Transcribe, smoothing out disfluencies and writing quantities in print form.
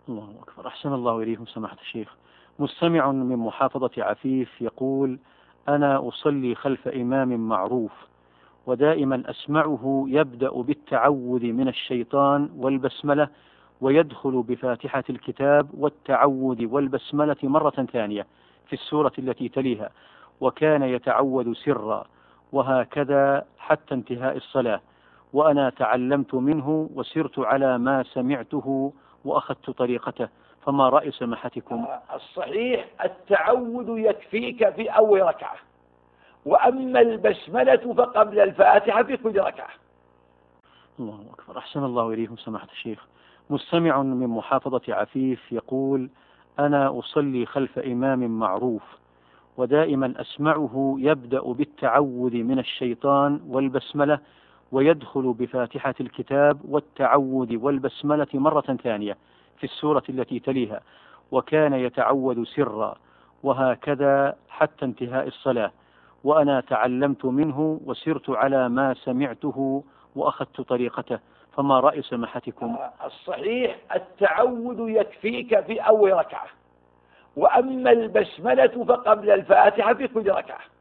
الله أكبر. أحسن الله إليكم سماحة الشيخ. مستمع من محافظة عفيف يقول: أنا أصلي خلف إمام معروف، ودائما أسمعه يبدأ بالتعوذ من الشيطان والبسملة، ويدخل بفاتحة الكتاب والتعوذ والبسملة مرة ثانية في السورة التي تليها، وكان يتعوذ سرا، وهكذا حتى انتهاء الصلاة، وأنا تعلمت منه وسرت على ما سمعته وأخذت طريقته، فما رأي سماحتكم؟ الصحيح التعوذ يكفيك في أول ركعة، وأما البسملة فقبل الفاتحة في كل ركعة. الله أكبر. أحسن الله إليكم سماحة الشيخ. مستمع من محافظة عفيف يقول: أنا أصلي خلف إمام معروف، ودائما أسمعه يبدأ بالتعوذ من الشيطان والبسملة، ويدخل بفاتحة الكتاب والتعوذ والبسملة مرة ثانية في السورة التي تليها، وكان يتعوذ سرا، وهكذا حتى انتهاء الصلاة، وأنا تعلمت منه وسرت على ما سمعته وأخذت طريقته، فما رأي سماحتكم؟ الصحيح التعوذ يكفيك في أول ركعة، وأما البسملة فقبل الفاتحة في كل ركعة.